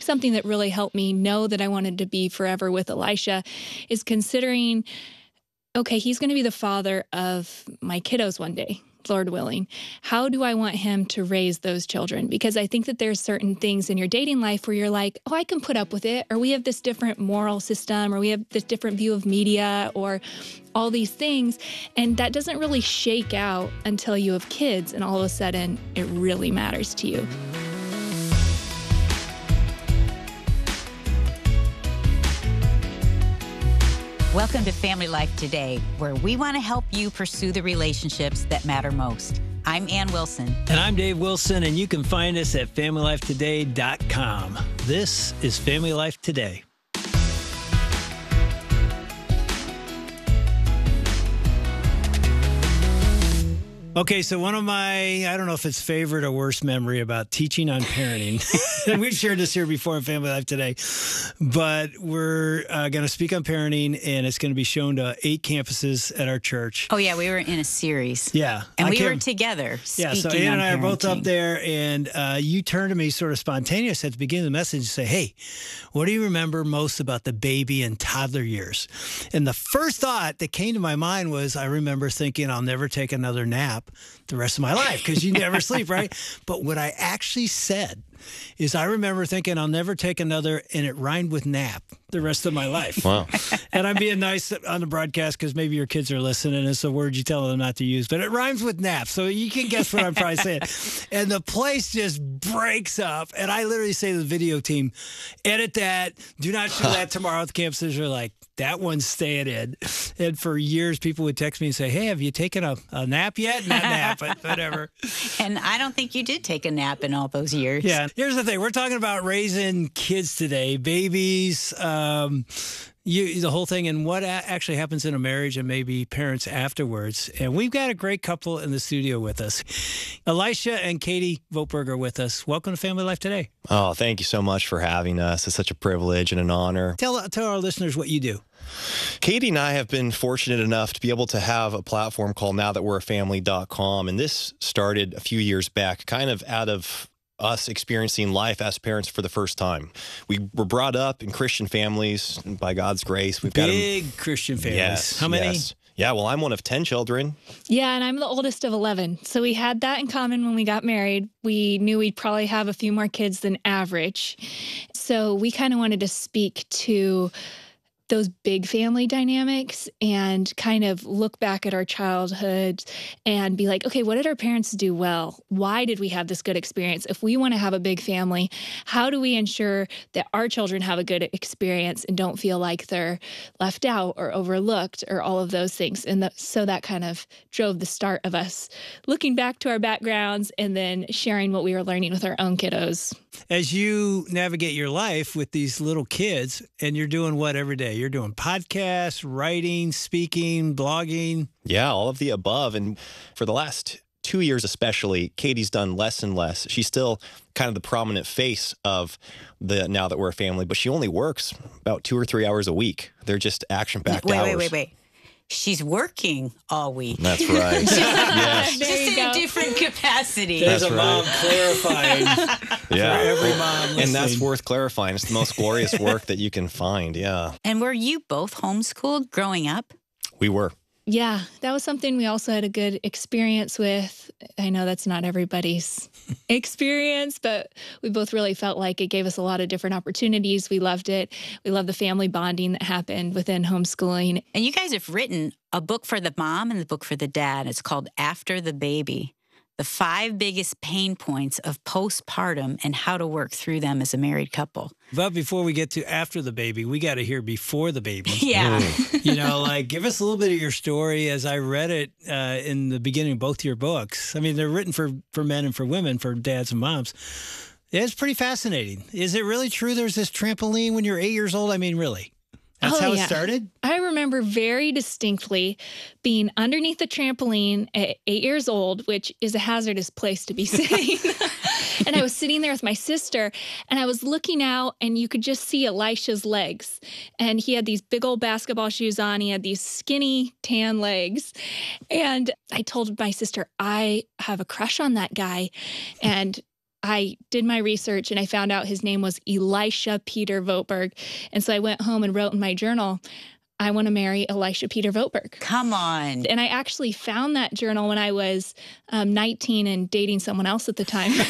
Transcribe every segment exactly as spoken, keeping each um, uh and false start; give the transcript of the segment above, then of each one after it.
something that really helped me know that I wanted to be forever with Elisha is considering, okay, he's going to be the father of my kiddos one day, Lord willing. How do I want him to raise those children? Because I think that there's certain things in your dating life where you're like, oh, I can put up with it, or we have this different moral system, or we have this different view of media, or all these things. And that doesn't really shake out until you have kids, and all of a sudden it really matters to you. Welcome to Family Life Today, where we want to help you pursue the relationships that matter most. I'm Ann Wilson. And I'm Dave Wilson, and you can find us at family life today dot com. This is Family Life Today. Okay, so one of my, I don't know if it's favorite or worst memory about teaching on parenting, and we've shared this here before in Family Life Today, but we're uh, going to speak on parenting, and it's going to be shown to eight campuses at our church. Oh, yeah, we were in a series. Yeah. And I we can't, were together Yeah, speaking so Ann and I on are both parenting. up there, and uh, you turned to me sort of spontaneous at the beginning of the message and say, hey, what do you remember most about the baby and toddler years? And the first thought that came to my mind was, I remember thinking, I'll never take another nap the rest of my life because you never sleep, right? But what I actually said is I remember thinking I'll never take another, and it rhymed with nap the rest of my life. Wow. And I'm being nice on the broadcast because maybe your kids are listening and it's a word you tell them not to use, but it rhymes with nap. So you can guess what I'm probably saying. And the place just breaks up. And I literally say to the video team, edit that. Do not show that tomorrow. The campuses are like, that one's staying in. And for years, people would text me and say, hey, have you taken a, a nap yet? Not nap, but whatever. And I don't think you did take a nap in all those years. Yeah. Here's the thing. We're talking about raising kids today, babies, um, you, the whole thing, and what a- actually happens in a marriage and maybe parents afterwards. And we've got a great couple in the studio with us. Elisha and Katie Vogtberg are with us. Welcome to Family Life Today. Oh, thank you so much for having us. It's such a privilege and an honor. Tell, tell our listeners what you do. Katie and I have been fortunate enough to be able to have a platform called now that we're a family dot com. And this started a few years back, kind of out of us experiencing life as parents for the first time. We were brought up in Christian families, and by God's grace. We've got Big Christian families. Yes, How many? yes. Yeah, well, I'm one of ten children. Yeah, and I'm the oldest of eleven. So we had that in common when we got married. We knew we'd probably have a few more kids than average. So we kind of wanted to speak to those big family dynamics and kind of look back at our childhood and be like, okay, what did our parents do well? Why did we have this good experience? If we want to have a big family, how do we ensure that our children have a good experience and don't feel like they're left out or overlooked or all of those things? And the, so that kind of drove the start of us looking back to our backgrounds and then sharing what we were learning with our own kiddos. As you navigate your life with these little kids, and you're doing what every day? You're doing podcasts, writing, speaking, blogging. Yeah, all of the above. And for the last two years especially, Katie's done less and less. She's still kind of the prominent face of the Now That We're a Family, but she only works about two or three hours a week. They're just action-packed Wait, hours. wait, wait, wait. She's working all week. That's right. Yes. Just in go. a different capacity. There's That's a right. mom clarifying Yeah. for every mom listening. And that's worth clarifying. It's the most glorious work that you can find. Yeah, And were you both homeschooled growing up? we were. Yeah, that was something we also had a good experience with. I know that's not everybody's experience, but we both really felt like it gave us a lot of different opportunities. We loved it. We loved the family bonding that happened within homeschooling. And you guys have written a book for the mom and the book for the dad. It's called After the Baby, the five biggest pain points of postpartum and how to work through them as a married couple. But before we get to after the baby, we got to hear before the baby. Yeah. You know, like give us a little bit of your story. As I read it uh, in the beginning of both your books. I mean, they're written for, for men and for women, for dads and moms. It's pretty fascinating. Is it really true there's this trampoline when you're eight years old? I mean, really? That's Oh, how yeah. it started? I remember very distinctly being underneath the trampoline at eight years old, which is a hazardous place to be sitting. And I was sitting there with my sister, and I was looking out, and you could just see Elisha's legs. And he had these big old basketball shoes on. He had these skinny tan legs. And I told my sister, I have a crush on that guy. And I did my research and I found out his name was Elisha Peter Voetberg. And so I went home and wrote in my journal, I want to marry Elisha Peter Voetberg. Come on. And I actually found that journal when I was um, nineteen and dating someone else at the time. So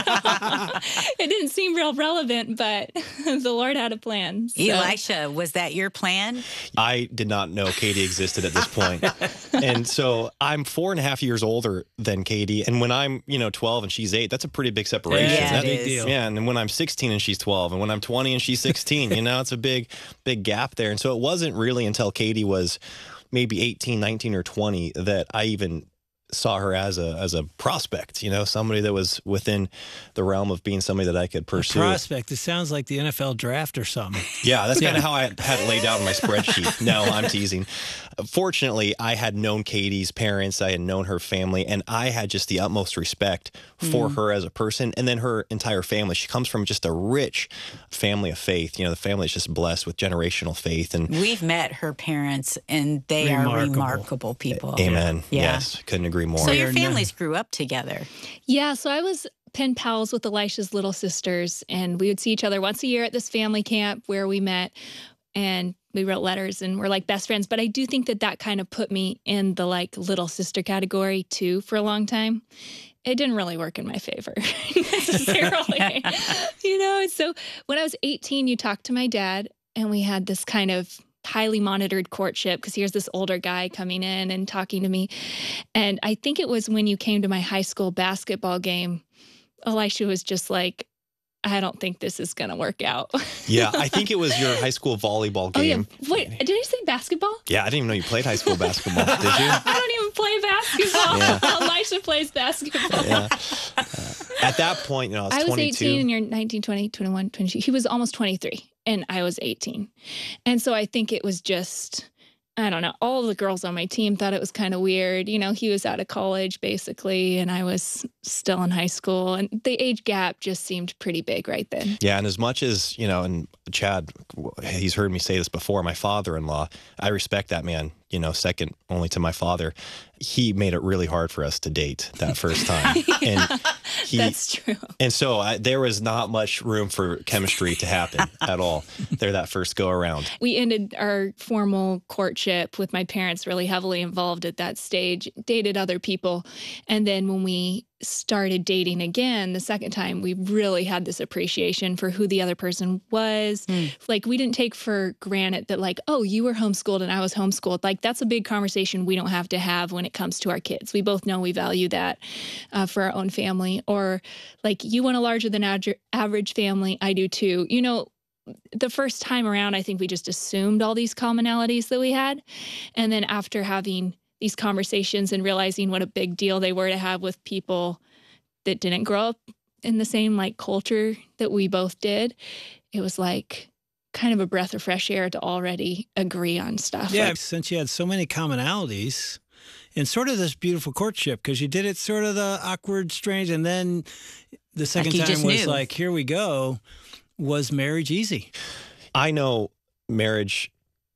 it didn't seem real relevant, but the Lord had a plan. So. Elisha, was that your plan? I did not know Katie existed at this point. And so I'm four and a half years older than Katie. And when I'm, you know, twelve and she's eight, that's a pretty big separation. Yeah, That- it big is. deal. Yeah, and when I'm sixteen and she's twelve, and when I'm twenty and she's sixteen, you know, it's a big, big gap there. And so it wasn't really until Katie was maybe eighteen, nineteen, or twenty that I even saw her as a as a prospect, you know, somebody that was within the realm of being somebody that I could pursue. Prospect. It sounds like the N F L draft or something. Yeah, that's kind of how I had it laid out in my spreadsheet. No, I'm teasing. Fortunately, I had known Katie's parents. I had known her family, and I had just the utmost respect for Mm. her as a person and then her entire family. She comes from just a rich family of faith. You know, the family is just blessed with generational faith. And We've met her parents, and they are Remarkable. remarkable people. amen. Yeah. Yes, couldn't agree more. So your They're families grew up together. Yeah, so I was pen pals with Elisha's little sisters, and we would see each other once a year at this family camp where we met, and we wrote letters and we're like best friends. But I do think that that kind of put me in the like little sister category too for a long time. It didn't really work in my favor necessarily, you know. And so when I was eighteen, you talked to my dad, and we had this kind of highly monitored courtship because here's this older guy coming in and talking to me. And I think it was when you came to my high school basketball game, Elisha was just like, I don't think this is going to work out. Yeah, I think it was your high school volleyball Oh, yeah. game. Wait, did I say basketball? Yeah, I didn't even know you played high school basketball. Did you? I don't even play basketball. Yeah. Elisha plays basketball. Yeah. Uh, at that point, you know, I was, I was twenty-two. eighteen and you're nineteen, twenty, twenty-one, twenty-two. He was almost twenty-three and I was eighteen. And so I think it was just, I don't know, all the girls on my team thought it was kind of weird. You know, he was out of college basically, and I was still in high school, and the age gap just seemed pretty big right then. Yeah, and as much as, you know, and Chad, he's heard me say this before, my father-in-law, I respect that man, you know, second only to my father. He made it really hard for us to date that first time. Yeah, and he, that's true. And so I, there was not much room for chemistry to happen at all there that first go around. We ended our formal courtship with my parents really heavily involved at that stage, dated other people. And then when we started dating again the second time, we really had this appreciation for who the other person was. Mm. Like, we didn't take for granted that, like, oh, you were homeschooled and I was homeschooled. Like, that's a big conversation we don't have to have when it comes to our kids. We both know we value that uh, for our own family. Or like, you want a larger than ad- average family. I do too. You know, the first time around, I think we just assumed all these commonalities that we had. And then after having these conversations and realizing what a big deal they were to have with people that didn't grow up in the same like culture that we both did, it was like kind of a breath of fresh air to already agree on stuff. Yeah, Like, since you had so many commonalities and sort of this beautiful courtship, because you did it sort of the awkward, strange, and then the second you time just was knew. like, here we go. Was marriage easy? I know marriage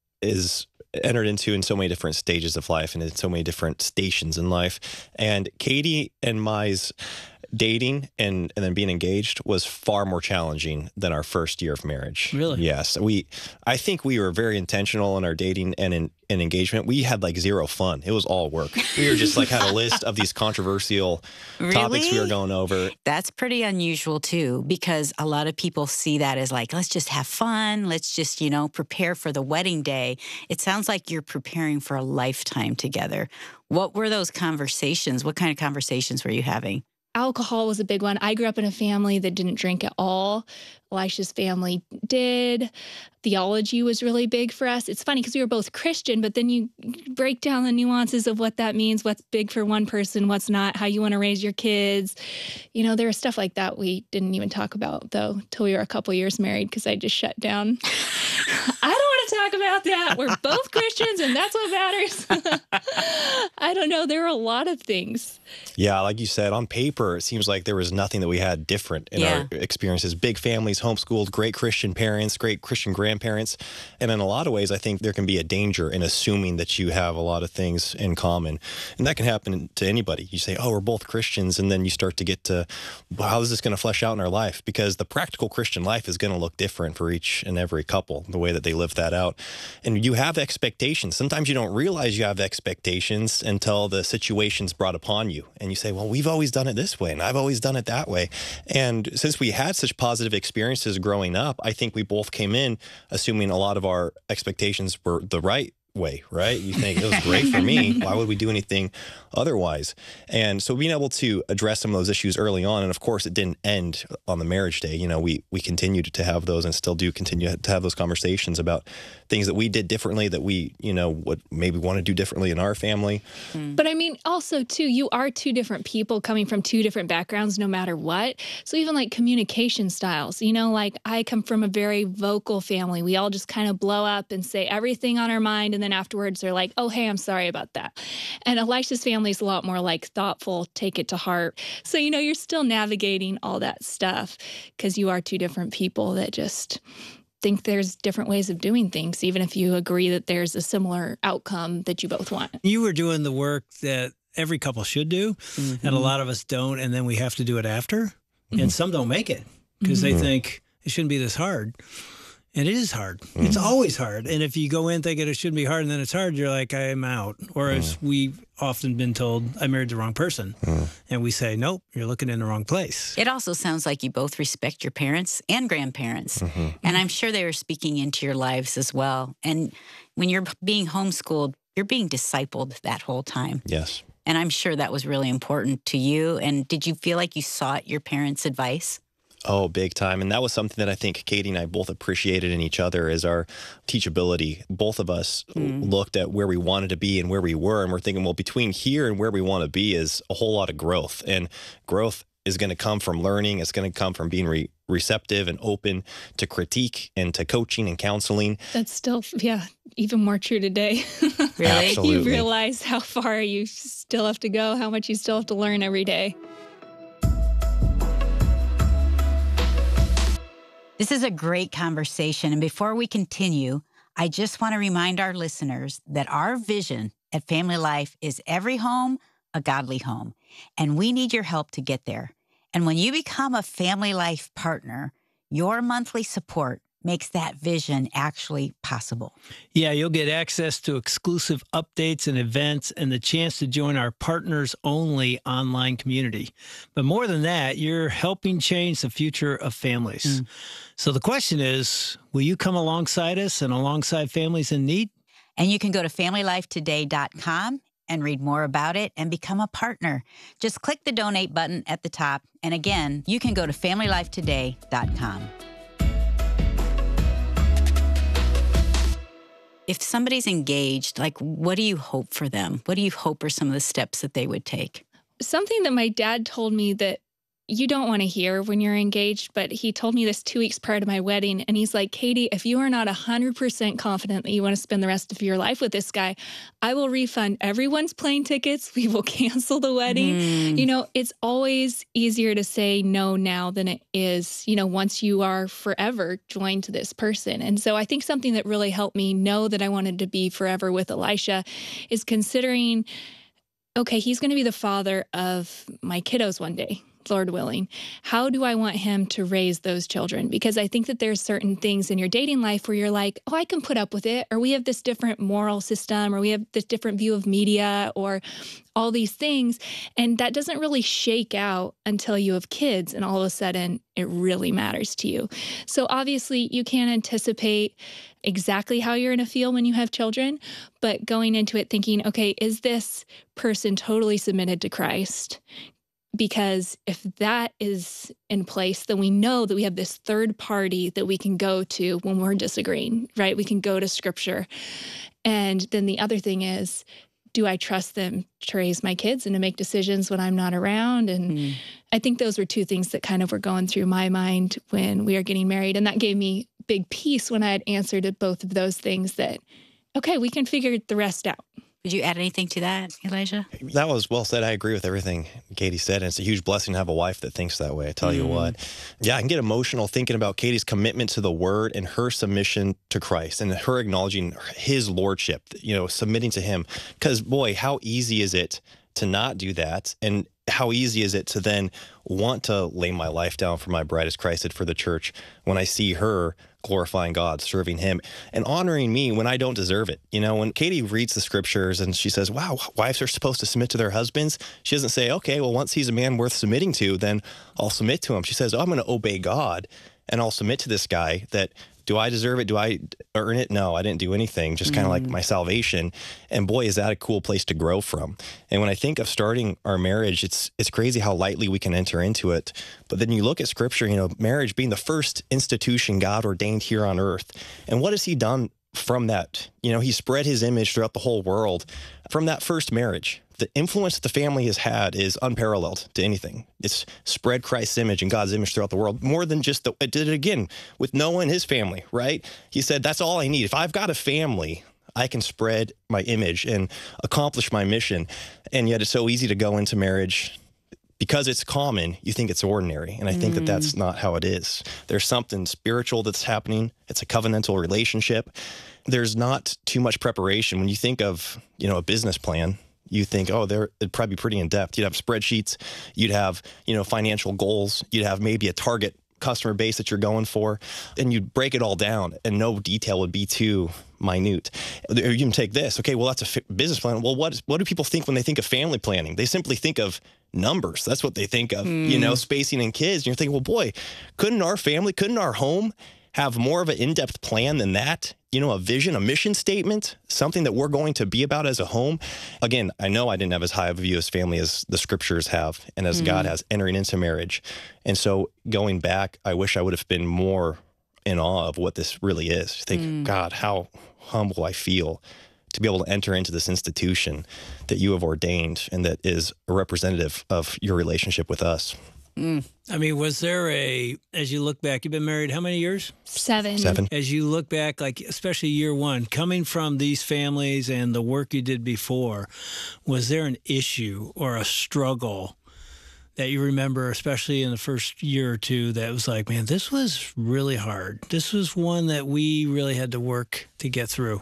is entered into in so many different stages of life and in so many different stations in life. And Katie and my's dating and, and then being engaged was far more challenging than our first year of marriage. Really? Yes. We, I think we were very intentional in our dating and in, in engagement. We had like zero fun. It was all work. We were just like had a list of these controversial topics we were Really? going over. That's pretty unusual too, because a lot of people see that as like, let's just have fun. Let's just, you know, prepare for the wedding day. It sounds like you're preparing for a lifetime together. What were those conversations? What kind of conversations were you having? alcohol was a big one. I grew up in a family that didn't drink at all. Elisha's family did. Theology was really big for us. It's funny because we were both Christian, but then you break down the nuances of what that means, what's big for one person, what's not, how you want to raise your kids. You know, there was stuff like that we didn't even talk about, though, till we were a couple years married because I just shut down. I don't want to talk about that. We're both Christians, and that's what matters. I don't know. There are a lot of things. Yeah, like you said, on paper, it seems like there was nothing that we had different in Yeah. our experiences. Big families, homeschooled, great Christian parents, great Christian grandparents. And in a lot of ways, I think there can be a danger in assuming that you have a lot of things in common. And that can happen to anybody. You say, oh, we're both Christians. And then you start to get to, well, how is this going to flesh out in our life? Because the practical Christian life is going to look different for each and every couple, the way that they live that out. And you have expectations. Sometimes you don't realize you have expectations until the situation's brought upon you. And you say, well, we've always done it this way, and I've always done it that way. And since we had such positive experiences growing up, I think we both came in assuming a lot of our expectations were the right way, right? You think it was great for me. Why would we do anything otherwise? And so being able to address some of those issues early on, and of course it didn't end on the marriage day. You know, we we continued to have those and still do continue to have those conversations about things that we did differently, that we, you know, would maybe want to do differently in our family. But I mean, also, too, you are two different people coming from two different backgrounds, no matter what. So even like communication styles, you know, like I come from a very vocal family. We all just kind of blow up and say everything on our mind. And then afterwards they're like, oh, hey, I'm sorry about that. And Elisha's family is a lot more like thoughtful, take it to heart. So, you know, you're still navigating all that stuff because you are two different people that just think there's different ways of doing things, even if you agree that there's a similar outcome that you both want. You were doing the work that every couple should do, Mm-hmm. and a lot of us don't, and then we have to do it after. Mm-hmm. And some don't make it because Mm-hmm. they think it shouldn't be this hard. And it is hard. Mm-hmm. It's always hard. And if you go in thinking it shouldn't be hard and then it's hard, you're like, I'm out. Or as Mm-hmm. we've often been told, I married the wrong person. Mm-hmm. And we say, nope, you're looking in the wrong place. It also sounds like you both respect your parents and grandparents. Mm-hmm. And I'm sure they were speaking into your lives as well. And when you're being homeschooled, you're being discipled that whole time. Yes. And I'm sure that was really important to you. And did you feel like you sought your parents' advice? Oh, big time. And that was something that I think Katie and I both appreciated in each other is our teachability. Both of us mm. looked at where we wanted to be and where we were. And we're thinking, well, between here and where we want to be is a whole lot of growth. And growth is going to come from learning. It's going to come from being re- receptive and open to critique and to coaching and counseling. That's still, yeah, even more true today. Really? Absolutely. You realize how far you still have to go, how much you still have to learn every day. This is a great conversation. And before we continue, I just want to remind our listeners that our vision at Family Life is every home, a godly home. And we need your help to get there. And when you become a Family Life partner, your monthly support makes that vision actually possible. Yeah, you'll get access to exclusive updates and events and the chance to join our partners-only online community. But more than that, you're helping change the future of families. Mm. So the question is, will you come alongside us and alongside families in need? And you can go to family life today dot com and read more about it and become a partner. Just click the donate button at the top. And again, you can go to family life today dot com. If somebody's engaged, like, what do you hope for them? What do you hope are some of the steps that they would take? Something that my dad told me that you don't want to hear when you're engaged, but he told me this two weeks prior to my wedding. And he's like, Katie, if you are not one hundred percent confident that you want to spend the rest of your life with this guy, I will refund everyone's plane tickets. We will cancel the wedding. Mm. You know, it's always easier to say no now than it is, you know, once you are forever joined to this person. And so I think something that really helped me know that I wanted to be forever with Elisha is considering, okay, he's going to be the father of my kiddos one day, Lord willing. How do I want him to raise those children? Because I think that there's certain things in your dating life where you're like, oh, I can put up with it, or we have this different moral system, or we have this different view of media, or all these things. And that doesn't really shake out until you have kids, and all of a sudden it really matters to you. So obviously you can't anticipate exactly how you're going to feel when you have children, but going into it thinking, okay, is this person totally submitted to Christ? Because if that is in place, then we know that we have this third party that we can go to when we're disagreeing, right? We can go to Scripture. And then the other thing is, do I trust them to raise my kids and to make decisions when I'm not around? And mm. I think those were two things that kind of were going through my mind when we were getting married. And that gave me big piece when I had answered to both of those things that, okay, we can figure the rest out. Would you add anything to that, Elijah? That was well said. I agree with everything Katie said. And it's a huge blessing to have a wife that thinks that way. I tell mm. you what. Yeah, I can get emotional thinking about Katie's commitment to the word and her submission to Christ and her acknowledging his lordship, you know, submitting to him. Because, boy, how easy is it to not do that? And how easy is it to then want to lay my life down for my bride as Christ did for the church when I see her glorifying God, serving him, and honoring me when I don't deserve it. You know, when Katie reads the scriptures and she says, wow, wives are supposed to submit to their husbands, she doesn't say, okay, well, once he's a man worth submitting to, then I'll submit to him. She says, oh, I'm going to obey God and I'll submit to this guy that, do I deserve it? Do I earn it? No, I didn't do anything. Just kind of mm. like my salvation. And boy, is that a cool place to grow from. And when I think of starting our marriage, it's it's crazy how lightly we can enter into it. But then you look at scripture, you know, marriage being the first institution God ordained here on earth. And what has he done from that? You know, he spread his image throughout the whole world from that first marriage. The influence that the family has had is unparalleled to anything. It's spread Christ's image and God's image throughout the world more than just the, it did it again with Noah and his family, right? He said, that's all I need. If I've got a family, I can spread my image and accomplish my mission. And yet it's so easy to go into marriage because it's common. You think it's ordinary. And I think mm. that that's not how it is. There's something spiritual that's happening. It's a covenantal relationship. There's not too much preparation. When you think of, you know, a business plan, you think, oh, they're, it'd probably be pretty in-depth. You'd have spreadsheets. You'd have, you know, financial goals. You'd have maybe a target customer base that you're going for. And you'd break it all down and no detail would be too minute. You can take this. Okay, well, that's a f- business plan. Well, what, is, what do people think when they think of family planning? They simply think of numbers. That's what they think of, mm. you know, spacing and kids. And you're thinking, well, boy, couldn't our family, couldn't our home have more of an in-depth plan than that? You know, a vision, a mission statement, something that we're going to be about as a home. Again, I know I didn't have as high of a view as family as the scriptures have and as mm. God has entering into marriage. And so going back, I wish I would have been more in awe of what this really is. Think, mm. God, how humble I feel to be able to enter into this institution that you have ordained and that is a representative of your relationship with us. Mm. I mean, was there a, as you look back, you've been married how many years? Seven. Seven. As you look back, like especially year one, coming from these families and the work you did before, was there an issue or a struggle that you remember, especially in the first year or two, that was like, man, this was really hard. This was one that we really had to work to get through?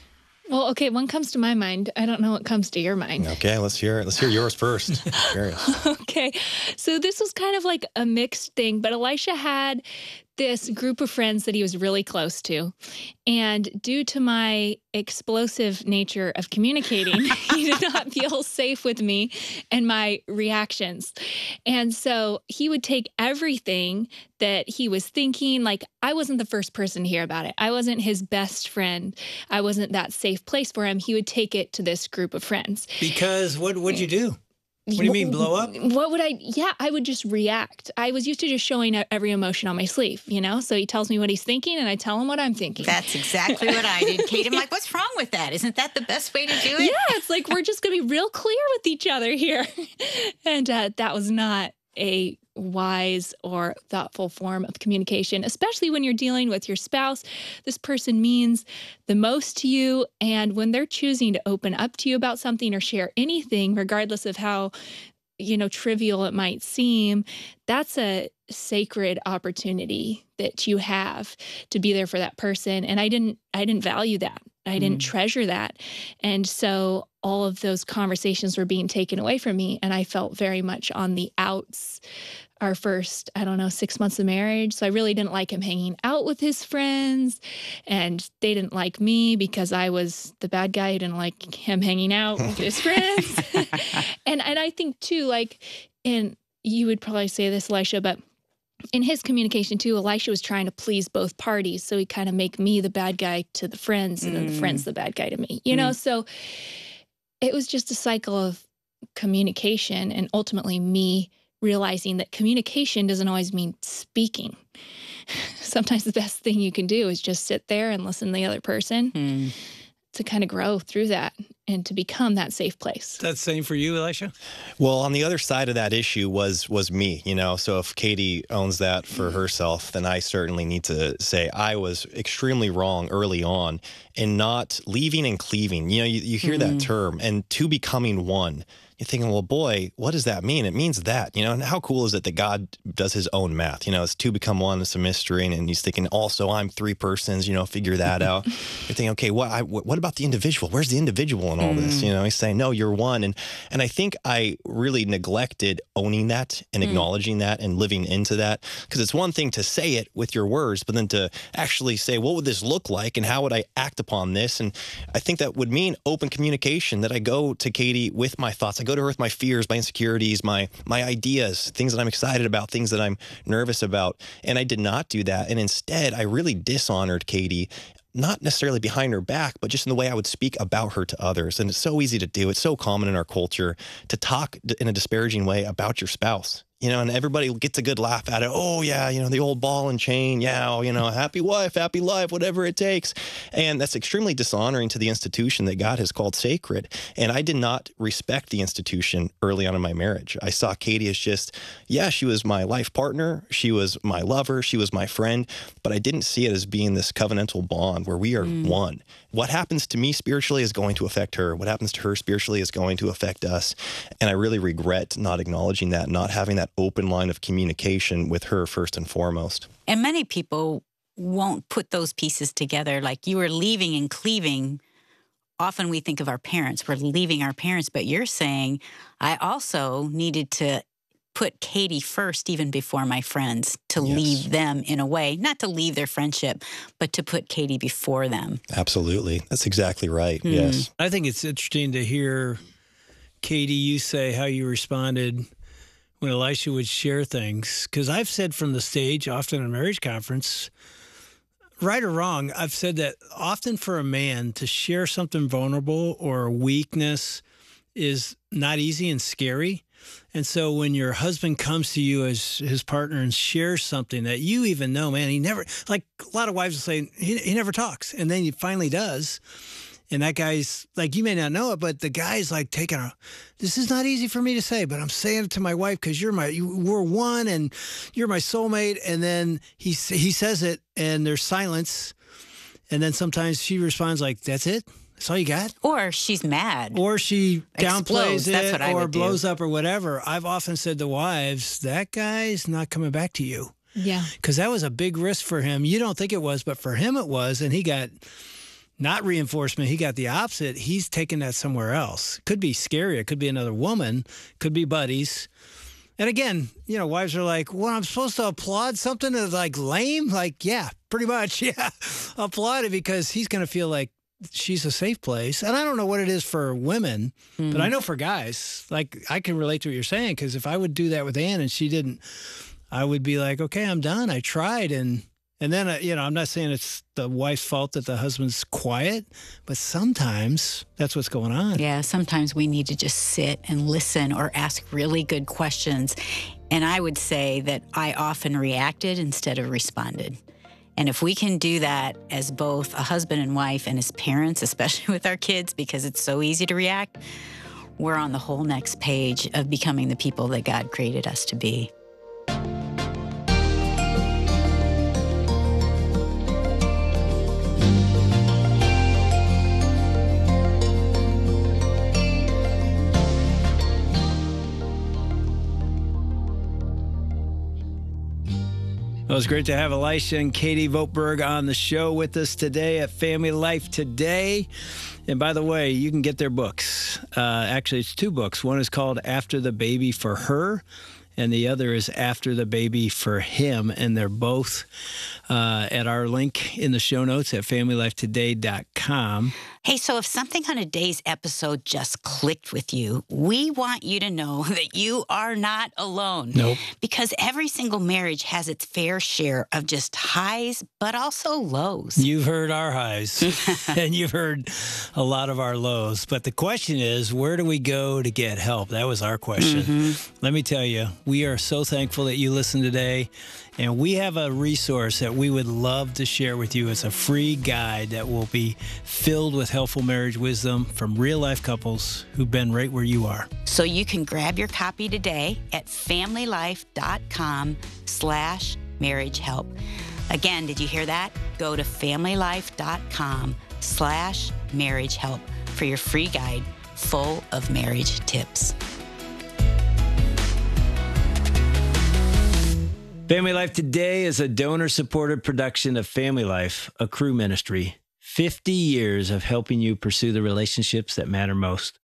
Well, okay, one comes to my mind. I don't know what comes to your mind. Okay, let's hear it. Let's hear yours first. Curious. Okay, so this was kind of like a mixed thing, but Elisha had this group of friends that he was really close to. And due to my explosive nature of communicating, he did not feel safe with me and my reactions. And so he would take everything that he was thinking, like I wasn't the first person to hear about it. I wasn't his best friend. I wasn't that safe place for him. He would take it to this group of friends. Because what would you do? What do you mean, blow up? What would I, yeah, I would just react. I was used to just showing every emotion on my sleeve, you know? So he tells me what he's thinking and I tell him what I'm thinking. That's exactly what I did, Kate. I'm like, what's wrong with that? Isn't that the best way to do it? Yeah, it's like we're just going to be real clear with each other here. And uh, that was not a wise or thoughtful form of communication, especially when you're dealing with your spouse. This person means the most to you. And when they're choosing to open up to you about something or share anything, regardless of how, you know, trivial it might seem, that's a sacred opportunity that you have to be there for that person. And I didn't, I didn't value that. I didn't mm. treasure that. And so all of those conversations were being taken away from me. And I felt very much on the outs our first, I don't know, six months of marriage. So I really didn't like him hanging out with his friends. And they didn't like me because I was the bad guy who didn't like him hanging out with his friends. and and I think too, like, and you would probably say this, Elisha, but in his communication too, Elisha was trying to please both parties. So he kind of make me the bad guy to the friends and mm. then the friends the bad guy to me, you mm. know? So it was just a cycle of communication and ultimately me realizing that communication doesn't always mean speaking. Sometimes the best thing you can do is just sit there and listen to the other person mm. to kind of grow through that. and to become that safe place. That's the same for you, Elisha? Well, on the other side of that issue was was me, you know. So if Katie owns that for herself, then I certainly need to say I was extremely wrong early on in not leaving and cleaving. You know, you, you hear mm. that term, and two becoming one. You're thinking, well, boy, what does that mean? It means that, you know, and how cool is it that God does his own math? You know, it's two become one, it's a mystery. And he's thinking, also, I'm three persons, you know, figure that out. You're thinking, okay, what I, what about the individual? Where's the individual in all mm. this? You know, he's saying, no, you're one. And and I think I really neglected owning that and mm. acknowledging that and living into that. Because it's one thing to say it with your words, but then to actually say, what would this look like? And how would I act upon this? And I think that would mean open communication, that I go to Katie with my thoughts. I go to her with my fears, my insecurities, my my ideas, things that I'm excited about, things that I'm nervous about. And I did not do that. And instead, I really dishonored Katie, not necessarily behind her back, but just in the way I would speak about her to others. And it's so easy to do. It's so common in our culture to talk in a disparaging way about your spouse. You know, and everybody gets a good laugh at it. Oh, yeah, you know, the old ball and chain. Yeah, you know, happy wife, happy life, whatever it takes. And that's extremely dishonoring to the institution that God has called sacred. And I did not respect the institution early on in my marriage. I saw Katie as just, yeah, she was my life partner. She was my lover. She was my friend. But I didn't see it as being this covenantal bond where we are mm. one. What happens to me spiritually is going to affect her. What happens to her spiritually is going to affect us. And I really regret not acknowledging that, not having that open line of communication with her first and foremost. And many people won't put those pieces together. Like you were leaving and cleaving. Often we think of our parents. We're leaving our parents. But you're saying, I also needed to put Katie first even before my friends, to yes. leave them in a way, not to leave their friendship, but to put Katie before them. Absolutely. That's exactly right. Mm. Yes. I think it's interesting to hear, Katie, you say how you responded when Elisha would share things. Because I've said from the stage, often in a marriage conference, right or wrong, I've said that often for a man to share something vulnerable or a weakness is not easy and scary. And so when your husband comes to you as his partner and shares something that you even know, man, he never, like a lot of wives will say, he, he never talks. And then he finally does. And that guy's like, you may not know it, but the guy's like taking a, this is not easy for me to say, but I'm saying it to my wife because you're my, you, we're one and you're my soulmate. And then he, he says it and there's silence. And then sometimes she responds like, that's it? That's all you got? Or she's mad. Or she downplays it That's what I or would blows do. up or whatever. I've often said to wives, that guy's not coming back to you. Yeah. Because that was a big risk for him. You don't think it was, but for him it was. And he got not reinforcement. He got the opposite. He's taking that somewhere else. Could be scary. It could be another woman. Could be buddies. And again, you know, wives are like, well, I'm supposed to applaud something that's like lame? Like, yeah, pretty much. Yeah. Applaud it because he's going to feel like she's a safe place. And I don't know what it is for women, mm. but I know for guys, like I can relate to what you're saying, because if I would do that with Ann and she didn't, I would be like, okay, I'm done. I tried. And and then, uh, you know, I'm not saying it's the wife's fault that the husband's quiet, but sometimes that's what's going on. Yeah, sometimes we need to just sit and listen or ask really good questions. And I would say that I often reacted instead of responded. And if we can do that as both a husband and wife and as parents, especially with our kids, because it's so easy to react, we're on the whole next page of becoming the people that God created us to be. Well, it's great to have Elisha and Katie Vogtberg on the show with us today at Family Life Today. And by the way, you can get their books. Uh, actually, it's two books. One is called After the Baby for Her, and the other is After the Baby for Him. And they're both uh, at our link in the show notes at family life today dot com. Hey, so if something on today's episode just clicked with you, we want you to know that you are not alone. Nope. Because every single marriage has its fair share of just highs, but also lows. You've heard our highs, and you've heard a lot of our lows. But the question is, where do we go to get help? That was our question. Mm-hmm. Let me tell you, We are so thankful that you listened today. And we have a resource that we would love to share with you. It's a free guide that will be filled with helpful marriage wisdom from real-life couples who've been right where you are. So you can grab your copy today at familylife.com slash marriage help. Again, did you hear that? Go to familylife.com slash marriage help for your free guide full of marriage tips. Family Life Today is a donor-supported production of Family Life, a Cru ministry. fifty years of helping you pursue the relationships that matter most.